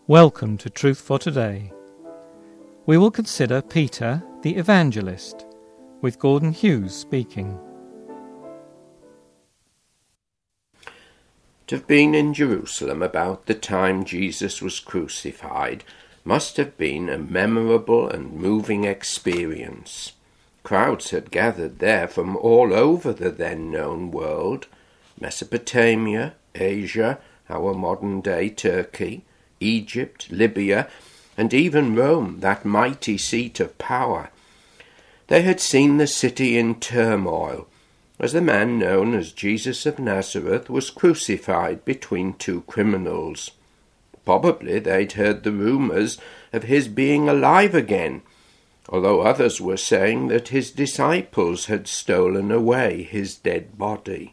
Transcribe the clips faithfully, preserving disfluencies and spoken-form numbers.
Welcome to Truth for Today. We will consider Peter the Evangelist, with Gordon Hughes speaking. To have been in Jerusalem about the time Jesus was crucified must have been a memorable and moving experience. Crowds had gathered there from all over the then-known world: Mesopotamia, Asia, our modern-day Turkey, Egypt, Libya, and even Rome, that mighty seat of power. They had seen the city in turmoil, as the man known as Jesus of Nazareth was crucified between two criminals. Probably they'd heard the rumours of his being alive again, although others were saying that his disciples had stolen away his dead body.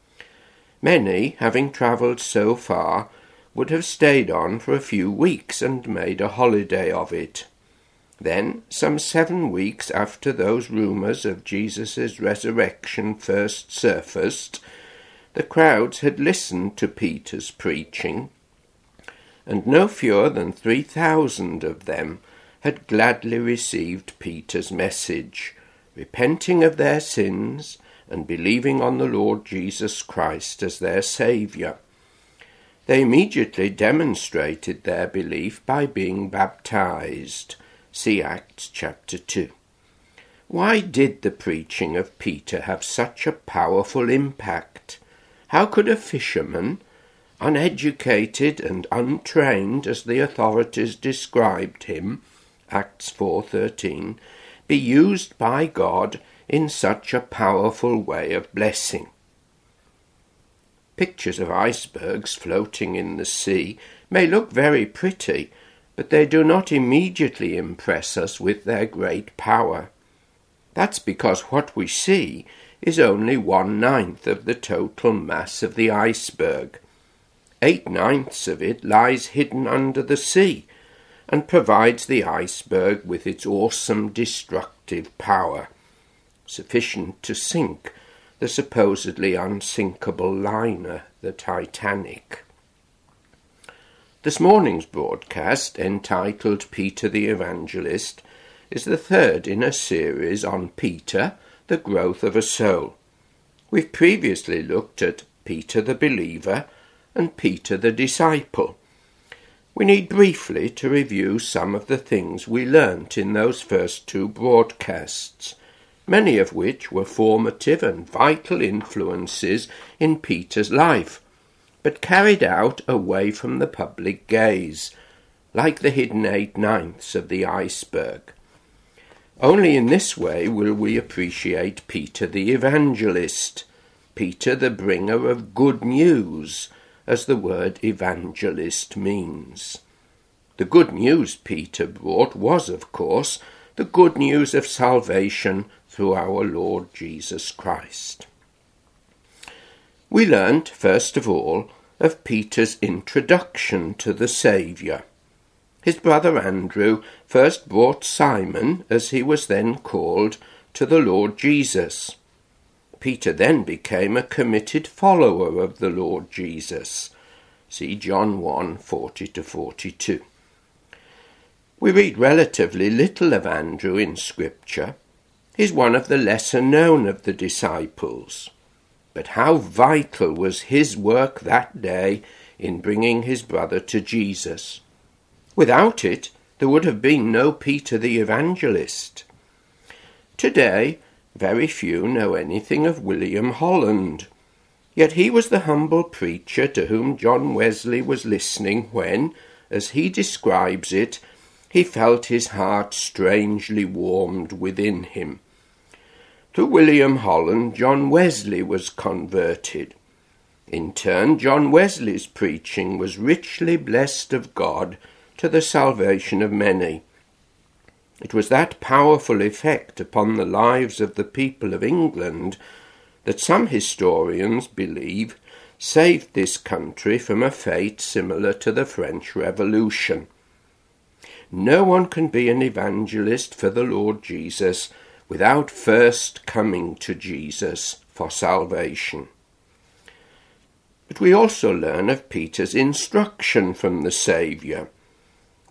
Many, having travelled so far, would have stayed on for a few weeks and made a holiday of it. Then, some seven weeks after those rumours of Jesus' resurrection first surfaced, the crowds had listened to Peter's preaching, and no fewer than three thousand of them had gladly received Peter's message, repenting of their sins and believing on the Lord Jesus Christ as their Saviour. They immediately demonstrated their belief by being baptized. See Acts chapter two. Why did the preaching of Peter have such a powerful impact? How could a fisherman, uneducated and untrained as the authorities described him, Acts four thirteen, be used by God in such a powerful way of blessing? Pictures of icebergs floating in the sea may look very pretty, but they do not immediately impress us with their great power. That's because what we see is only one-ninth of the total mass of the iceberg. Eight-ninths of it lies hidden under the sea and provides the iceberg with its awesome destructive power, sufficient to sink the supposedly unsinkable liner, the Titanic. This morning's broadcast, entitled Peter the Evangelist, is the third in a series on Peter, the growth of a soul. We've previously looked at Peter the believer and Peter the disciple. We need briefly to review some of the things we learnt in those first two broadcasts, many of which were formative and vital influences in Peter's life, but carried out away from the public gaze, like the hidden eight-ninths of the iceberg. Only in this way will we appreciate Peter the Evangelist, Peter the bringer of good news, as the word evangelist means. The good news Peter brought was, of course, the good news of salvation through our Lord Jesus Christ. We learnt, first of all, of Peter's introduction to the Saviour. His brother Andrew first brought Simon, as he was then called, to the Lord Jesus. Peter then became a committed follower of the Lord Jesus. See John one forty to forty-two. We read relatively little of Andrew in Scripture. He's one of the lesser known of the disciples. But how vital was his work that day in bringing his brother to Jesus. Without it, there would have been no Peter the Evangelist. Today, very few know anything of William Holland. Yet he was the humble preacher to whom John Wesley was listening when, as he describes it, he felt his heart strangely warmed within him. Through William Holland, John Wesley was converted. In turn, John Wesley's preaching was richly blessed of God to the salvation of many. It was that powerful effect upon the lives of the people of England that some historians believe saved this country from a fate similar to the French Revolution. No one can be an evangelist for the Lord Jesus without first coming to Jesus for salvation. But we also learn of Peter's instruction from the Saviour.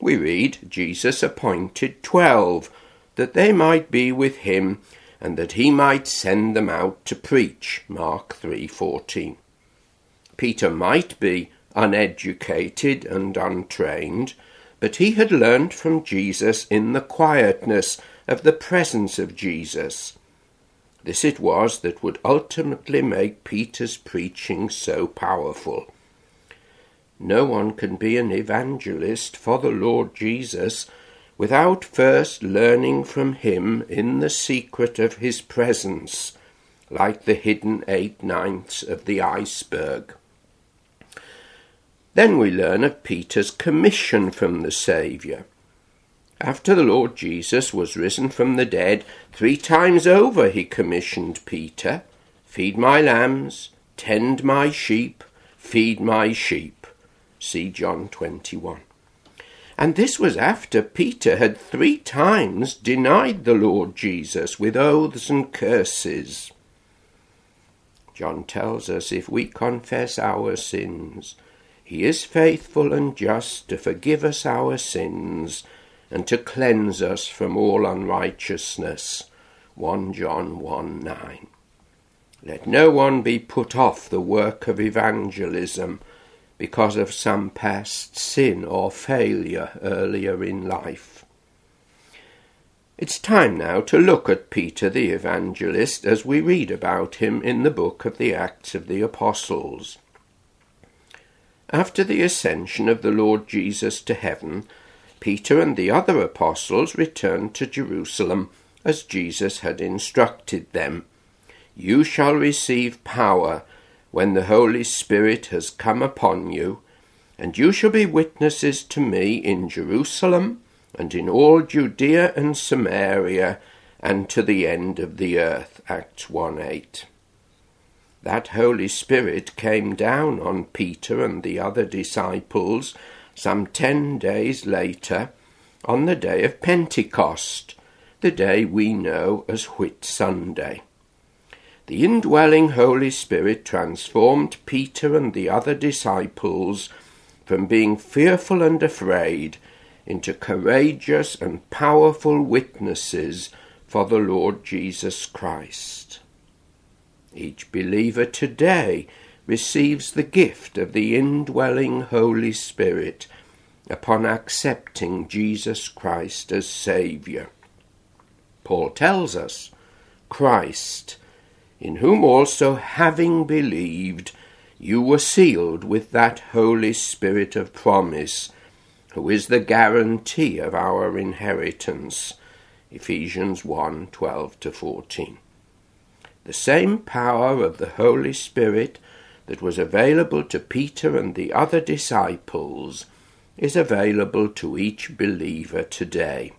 we read, Jesus appointed twelve, that they might be with him, and that he might send them out to preach. Mark three fourteen. Peter might be uneducated and untrained, but he had learnt from Jesus in the quietness of the presence of Jesus. This it was that would ultimately make Peter's preaching so powerful. No one can be an evangelist for the Lord Jesus without first learning from him in the secret of his presence, like the hidden eight-ninths of the iceberg. Then we learn of Peter's commission from the Saviour. After the Lord Jesus was risen from the dead, three times over he commissioned Peter, "Feed my lambs, tend my sheep, feed my sheep." See John twenty-one. And this was after Peter had three times denied the Lord Jesus with oaths and curses. John tells us if we confess our sins, he is faithful and just to forgive us our sins and to cleanse us from all unrighteousness. First John one nine. Let no one be put off the work of evangelism because of some past sin or failure earlier in life. It's time now to look at Peter the evangelist as we read about him in the book of the Acts of the Apostles. After the ascension of the Lord Jesus to heaven, Peter and the other apostles returned to Jerusalem as Jesus had instructed them. "You shall receive power when the Holy Spirit has come upon you, and you shall be witnesses to me in Jerusalem and in all Judea and Samaria and to the end of the earth." Acts one eight. That Holy Spirit came down on Peter and the other disciples some ten days later, on the day of Pentecost, the day we know as Whit Sunday. The indwelling Holy Spirit transformed Peter and the other disciples from being fearful and afraid into courageous and powerful witnesses for the Lord Jesus Christ. Each believer today receives the gift of the indwelling Holy Spirit upon accepting Jesus Christ as Saviour. Paul tells us, "Christ, in whom also having believed, you were sealed with that Holy Spirit of promise, who is the guarantee of our inheritance." Ephesians one twelve to fourteen. The same power of the Holy Spirit that was available to Peter and the other disciples is available to each believer today.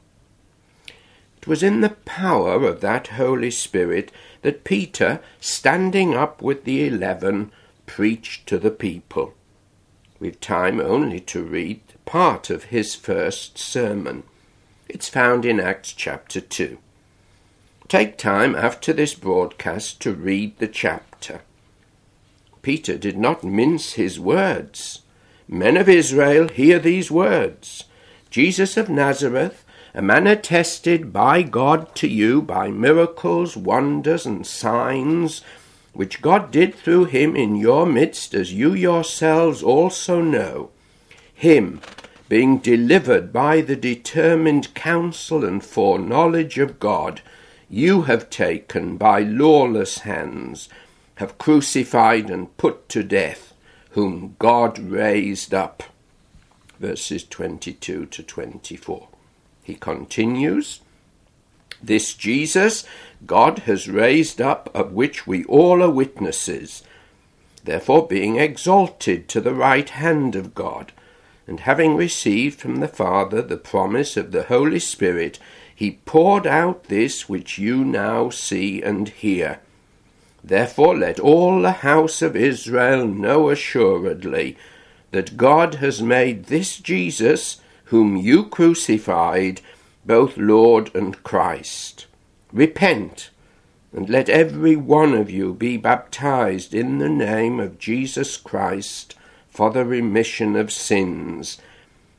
It was in the power of that Holy Spirit that Peter, standing up with the eleven, preached to the people. We've time only to read part of his first sermon. It's found in Acts chapter two. Take time after this broadcast to read the chapter. Peter did not mince his words. "Men of Israel, hear these words. Jesus of Nazareth, a man attested by God to you by miracles, wonders, and signs, which God did through him in your midst, as you yourselves also know. Him, being delivered by the determined counsel and foreknowledge of God, you have taken by lawless hands, have crucified and put to death, whom God raised up." Verses twenty-two to twenty-four. He continues, "This Jesus God has raised up, of which we all are witnesses. Therefore, being exalted to the right hand of God, and having received from the Father the promise of the Holy Spirit, he poured out this which you now see and hear. Therefore let all the house of Israel know assuredly that God has made this Jesus, whom you crucified, both Lord and Christ. Repent, and let every one of you be baptized in the name of Jesus Christ for the remission of sins,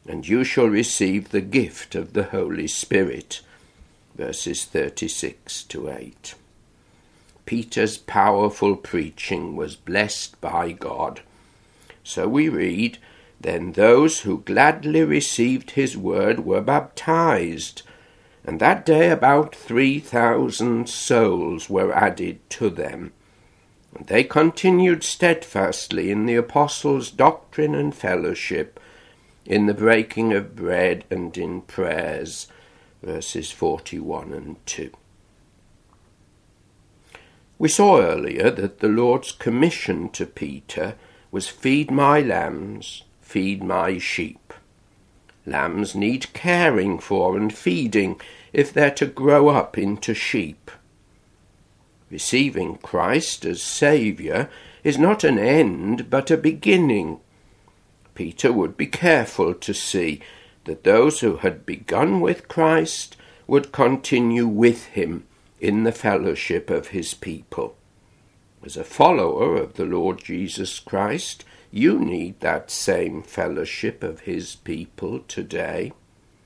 and you shall receive the gift of the Holy Spirit. Verses thirty-six to eight. Peter's powerful preaching was blessed by God. So we read, "Then those who gladly received his word were baptized, and that day about three thousand souls were added to them. And they continued steadfastly in the apostles' doctrine and fellowship, in the breaking of bread and in prayers." Verses forty-one and two. We saw earlier that the Lord's commission to Peter was "Feed my lambs, feed my sheep." Lambs need caring for and feeding if they're to grow up into sheep. Receiving Christ as Saviour is not an end but a beginning. Peter would be careful to see that those who had begun with Christ would continue with him in the fellowship of his people. As a follower of the Lord Jesus Christ, you need that same fellowship of his people today.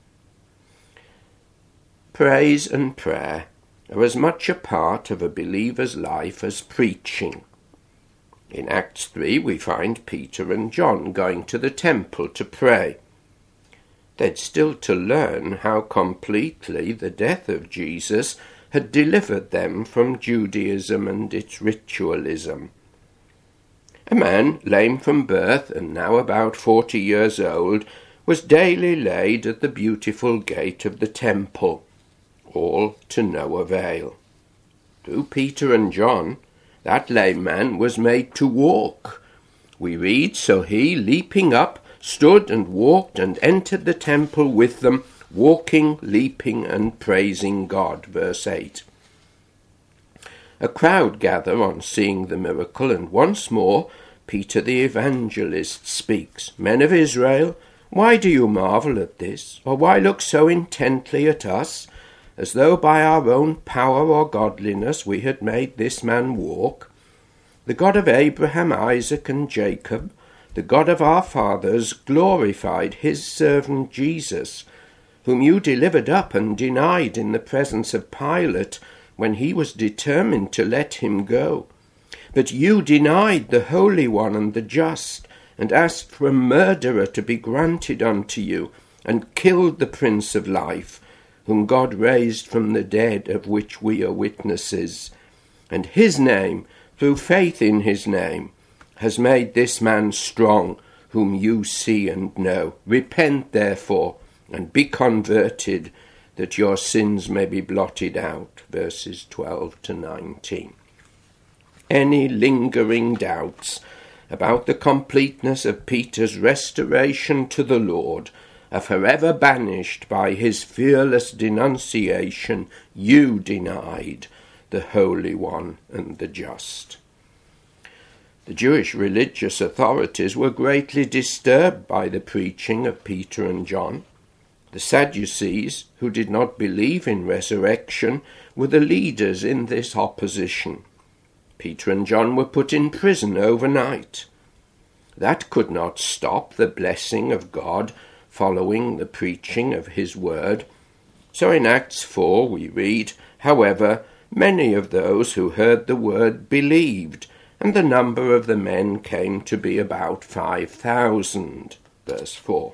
Praise and prayer are as much a part of a believer's life as preaching. In Acts three we find Peter and John going to the temple to pray. They'd still to learn how completely the death of Jesus had delivered them from Judaism and its ritualism. A man, lame from birth and now about forty years old, was daily laid at the beautiful gate of the temple, all to no avail. Through Peter and John, that lame man was made to walk. We read, "So he, leaping up, stood and walked and entered the temple with them, walking, leaping, and praising God." Verse eight. A crowd gather on seeing the miracle, and once more Peter the evangelist speaks. "Men of Israel, why do you marvel at this? Or why look so intently at us, as though by our own power or godliness we had made this man walk? The God of Abraham, Isaac, and Jacob, the God of our fathers, glorified his servant Jesus, whom you delivered up and denied in the presence of Pilate, when he was determined to let him go. But you denied the Holy One and the Just, and asked for a murderer to be granted unto you, and killed the Prince of Life, whom God raised from the dead, of which we are witnesses. And his name, through faith in his name, has made this man strong, whom you see and know. Repent, therefore, and be converted, that your sins may be blotted out." Verses twelve to nineteen. Any lingering doubts about the completeness of Peter's restoration to the Lord are forever banished by his fearless denunciation, "You denied the Holy One and the Just." The Jewish religious authorities were greatly disturbed by the preaching of Peter and John. The Sadducees, who did not believe in resurrection, were the leaders in this opposition. Peter and John were put in prison overnight. That could not stop the blessing of God following the preaching of his word. So in Acts four we read, "However, many of those who heard the word believed, and the number of the men came to be about five thousand." Verse four.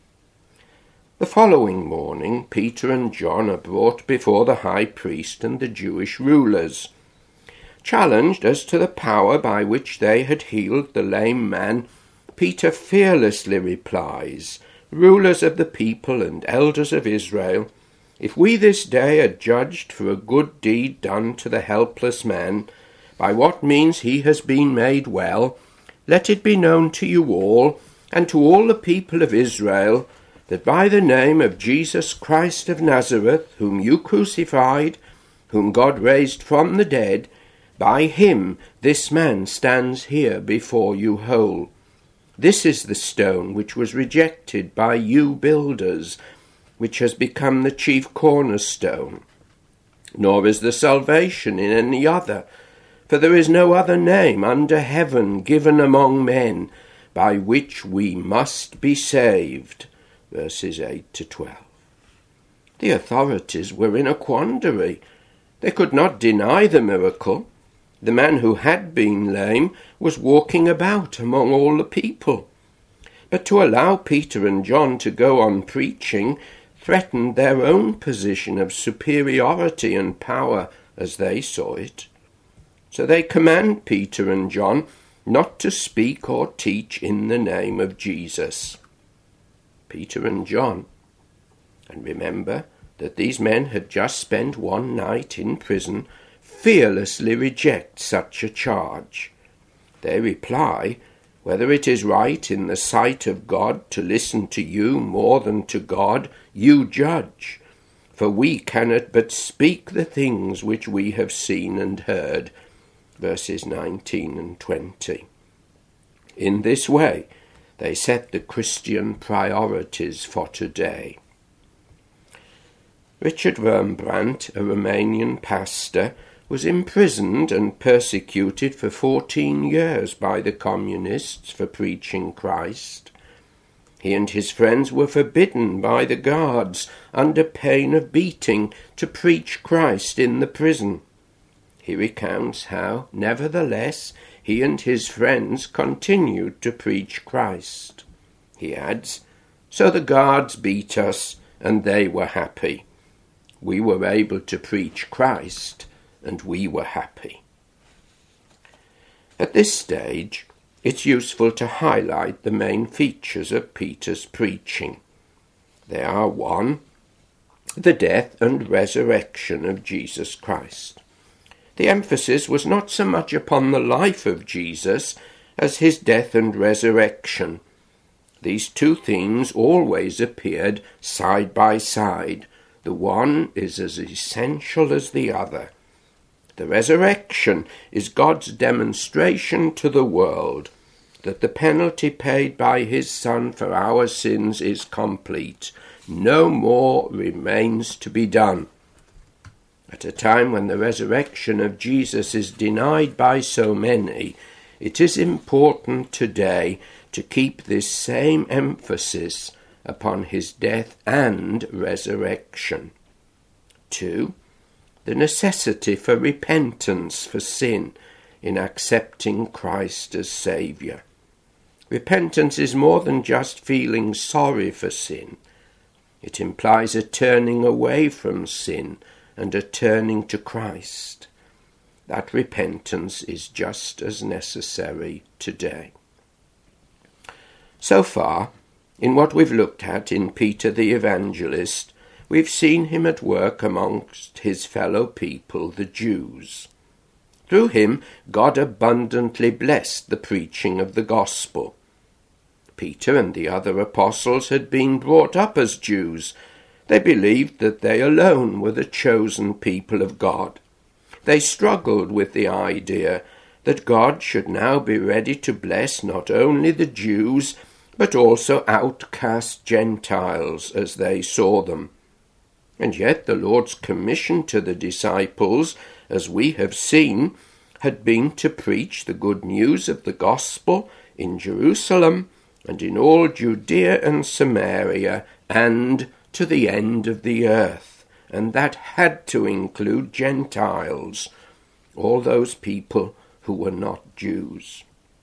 The following morning, Peter and John are brought before the high priest and the Jewish rulers. Challenged as to the power by which they had healed the lame man, Peter fearlessly replies, "Rulers of the people and elders of Israel, if we this day are judged for a good deed done to the helpless man, by what means he has been made well, let it be known to you all, and to all the people of Israel, that by the name of Jesus Christ of Nazareth, whom you crucified, whom God raised from the dead, by him this man stands here before you whole. This is the stone which was rejected by you builders, which has become the chief cornerstone. Nor is there salvation in any other, for there is no other name under heaven given among men by which we must be saved." verses eight to twelve. The authorities were in a quandary. They could not deny the miracle. The man who had been lame was walking about among all the people. But to allow Peter and John to go on preaching threatened their own position of superiority and power as they saw it. So they command Peter and John not to speak or teach in the name of Jesus. Peter and John, and remember that these men had just spent one night in prison, fearlessly reject such a charge. They reply, "Whether it is right in the sight of God to listen to you more than to God, you judge. For we cannot but speak the things which we have seen and heard." Verses nineteen and twenty. In this way, they set the Christian priorities for today. Richard Wurmbrand, a Romanian pastor, was imprisoned and persecuted for fourteen years by the communists for preaching Christ. He and his friends were forbidden by the guards, under pain of beating, to preach Christ in the prison. He recounts how, nevertheless, he and his friends continued to preach Christ. He adds, "So the guards beat us, and they were happy. We were able to preach Christ, and we were happy." At this stage, it's useful to highlight the main features of Peter's preaching. They are one, the death and resurrection of Jesus Christ. The emphasis was not so much upon the life of Jesus as his death and resurrection. These two themes always appeared side by side. The one is as essential as the other. The resurrection is God's demonstration to the world that the penalty paid by his Son for our sins is complete. No more remains to be done. At a time when the resurrection of Jesus is denied by so many, it is important today to keep this same emphasis upon his death and resurrection. Two, the necessity for repentance for sin in accepting Christ as Saviour. Repentance is more than just feeling sorry for sin. It implies a turning away from sin and a turning to Christ. That repentance is just as necessary today. So far, in what we've looked at in Peter the Evangelist, we've seen him at work amongst his fellow people, the Jews. Through him, God abundantly blessed the preaching of the gospel. Peter and the other apostles had been brought up as Jews. They believed that they alone were the chosen people of God. They struggled with the idea that God should now be ready to bless not only the Jews, but also outcast Gentiles as they saw them. And yet the Lord's commission to the disciples, as we have seen, had been to preach the good news of the gospel in Jerusalem and in all Judea and Samaria and to the end of the earth, and that had to include Gentiles, all those people who were not Jews.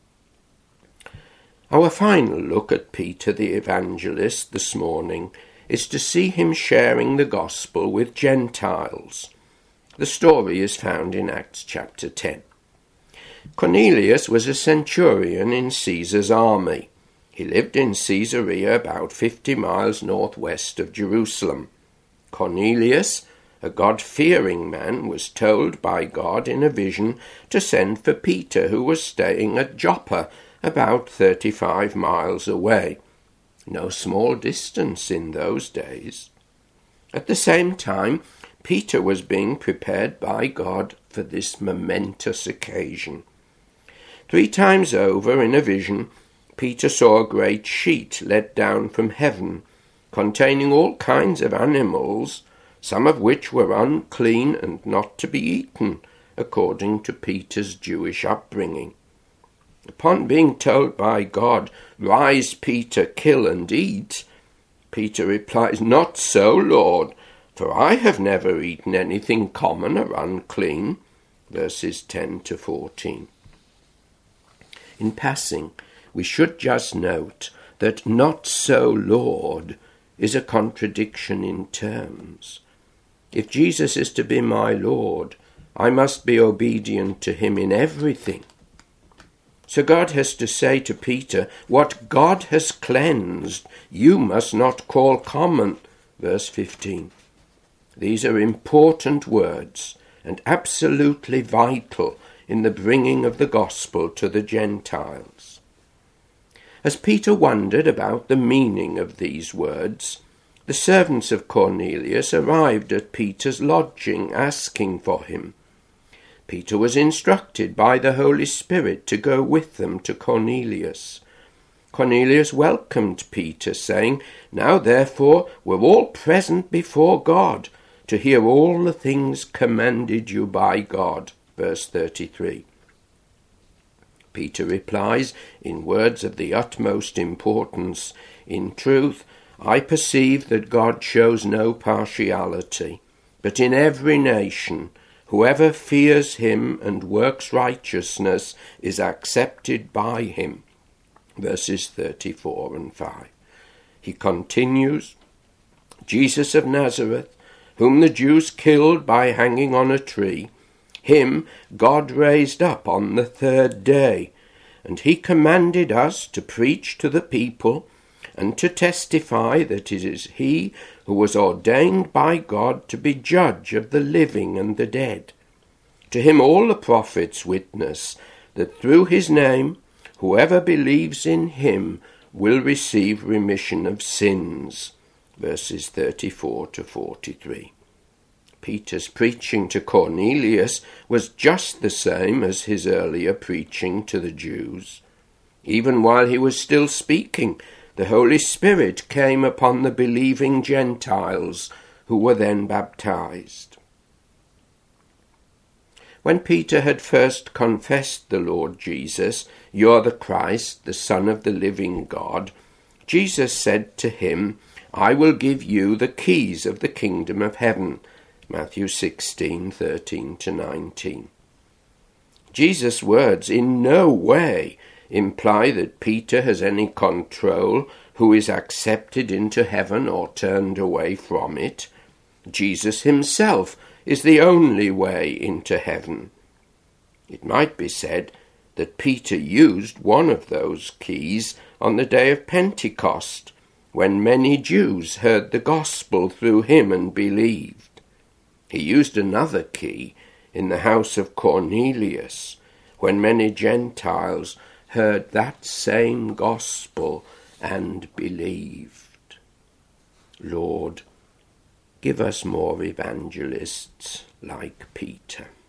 Our final look at Peter the Evangelist this morning is to see him sharing the gospel with Gentiles. The story is found in Acts chapter ten. Cornelius was a centurion in Caesar's army. He lived in Caesarea, about fifty miles northwest of Jerusalem. Cornelius, a God-fearing man, was told by God in a vision to send for Peter, who was staying at Joppa, about thirty-five miles away. No small distance in those days. At the same time, Peter was being prepared by God for this momentous occasion. Three times over in a vision, Peter saw a great sheet let down from heaven, containing all kinds of animals, some of which were unclean and not to be eaten, according to Peter's Jewish upbringing. Upon being told by God, "Rise, Peter, kill and eat," Peter replies, "Not so, Lord, for I have never eaten anything common or unclean." Verses ten to fourteen. In passing, we should just note that "not so, Lord" is a contradiction in terms. If Jesus is to be my Lord, I must be obedient to him in everything. So God has to say to Peter, "What God has cleansed, you must not call common." Verse fifteen. These are important words and absolutely vital in the bringing of the gospel to the Gentiles. As Peter wondered about the meaning of these words, the servants of Cornelius arrived at Peter's lodging, asking for him. Peter was instructed by the Holy Spirit to go with them to Cornelius. Cornelius welcomed Peter, saying, "Now therefore we're all present before God, to hear all the things commanded you by God." Verse thirty-three. Peter replies in words of the utmost importance, "In truth, I perceive that God shows no partiality, but in every nation, whoever fears him and works righteousness is accepted by him." Verses thirty-four and five. He continues, "Jesus of Nazareth, whom the Jews killed by hanging on a tree, him God raised up on the third day, and he commanded us to preach to the people and to testify that it is he who was ordained by God to be judge of the living and the dead. To him all the prophets witness that through his name whoever believes in him will receive remission of sins." Verses thirty-four to forty-three. Peter's preaching to Cornelius was just the same as his earlier preaching to the Jews. Even while he was still speaking, the Holy Spirit came upon the believing Gentiles, who were then baptized. When Peter had first confessed the Lord Jesus, "You're the Christ, the Son of the living God," Jesus said to him, "I will give you the keys of the kingdom of heaven." Matthew sixteen, thirteen to nineteen. Jesus' words in no way imply that Peter has any control who is accepted into heaven or turned away from it. Jesus himself is the only way into heaven. It might be said that Peter used one of those keys on the day of Pentecost, when many Jews heard the gospel through him and believed. He used another key in the house of Cornelius, when many Gentiles heard that same gospel and believed. Lord, give us more evangelists like Peter.